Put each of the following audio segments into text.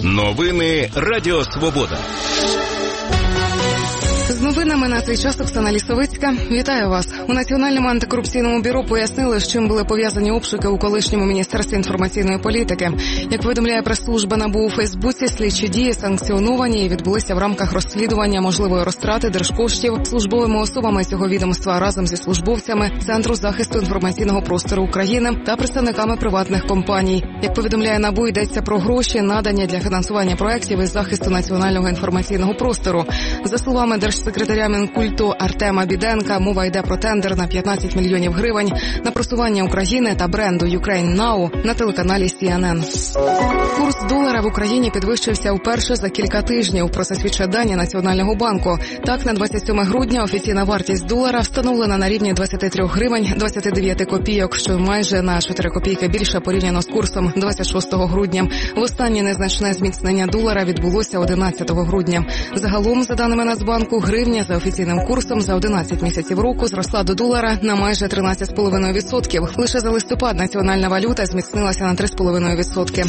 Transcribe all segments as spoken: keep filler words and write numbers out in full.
Новини Радіо Свобода. З новинами на цей час Оксана Лісовицька. Вітаю вас. У Національному антикорупційному бюро пояснили, з чим були пов'язані обшуки у колишньому Міністерстві інформаційної політики. Як повідомляє прес-служба НАБУ у Фейсбуці, слідчі дії санкціоновані і відбулися в рамках розслідування можливої розтрати держкоштів службовими особами цього відомства разом зі службовцями Центру захисту інформаційного простору України та представниками приватних компаній. Як повідомляє НАБУ, йдеться про гроші, надані для фінансування проєктів із захисту національного інформаційного простору. За словами держсекретаря Мінкульту Артема Біденка, мова йде про тендер на п'ятнадцять мільйонів гривень на просування України та бренду Ukraine Now на телеканалі Сі Ен Ен. Курс долара в Україні підвищився вперше за кілька тижнів, про це свідчать дані Національного банку. Так, на двадцять сьоме грудня офіційна вартість долара встановлена на рівні двадцять три гривень двадцять дев'ять копійок, що майже на чотири копійки більше порівняно з курсом двадцять шостого грудня. Востаннє незначне зміцнення долара відбулося одинадцятого грудня. Загалом, за даними Нацбанку, гривня за офіційним курсом за одинадцять місяців року зросла до долара на майже тринадцять цілих п'ять десятих відсотка. Лише за листопад національна валюта зміцнилася на три цілих п'ять десятих відсотка.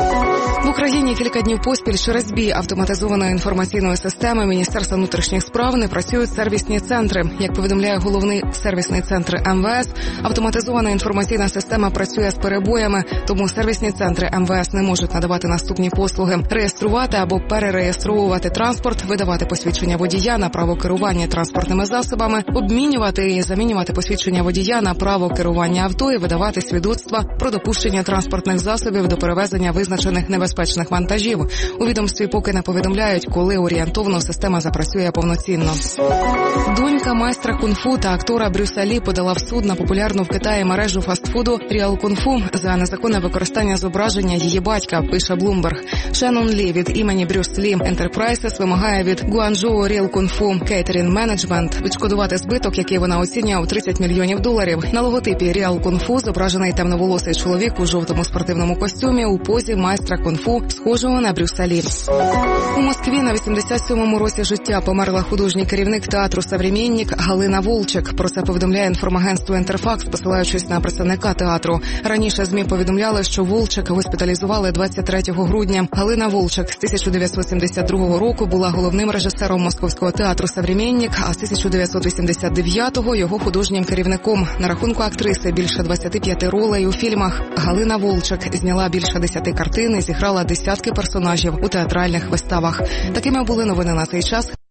В Україні кілька днів поспіль через збій автоматизованої інформаційної системи Міністерства внутрішніх справ не працюють сервісні центри. Як повідомляє головний сервісний центр Ем Ве Ес, автоматизована інформаційна система працює з перебоями, тому сервісні центри Ем Ве Ес не можуть надавати наступні послуги: реєструвати або перереєстровувати транспорт, видавати посвідчення водія на право керування транспортними засобами, обмінювати і замінювати посвідчення водія на право керування авто і видавати свідоцтва про допущення транспортних засобів до перевезення визначених небезпечних вантажів. У відомстві поки не повідомляють, коли орієнтовно система запрацює повноцінно. Донька майстра кунг-фу та актора Брюса Лі подала в суд на популярну в Китаї мережу фастфуду Real Kung Fu за незаконне використання зображення її батька, пише Bloomberg. Шеннон Лі від імені Брюс Лі Enterprises вимагає від Guangzhou Real Kung Fu Catering Management відшкодувати збиток, який вона оцінює у тридцять мільйонів доларів. На логотипі Real Kung Fu зображений темноволосий чоловік у жовтому спортивному костюмі у позі майстра кунг-фу, схожого на Брюса Лі. У Москві на вісімдесят сьомому році життя померла художній керівник театру «Современник» Галина Волчек. Про це повідомляє інформагентство «Інтерфакс», посилаючись на представника театру. Раніше ЗМІ повідомляли, що Волчек госпіталізували двадцять третього грудня. Галина Волчек з тисяча дев'ятсот сімдесят другого року була головним режисером Московського театру «Современник», а з тисяча дев'ятсот вісімдесят дев'ятого його художнім керівником. На рахунку актриси більше двадцять п'ять ролей у фільмах. Галина Волчек зняла більше десяти картин і зіграла десятки персонажів у театральних виставах. Такими були новини на цей час.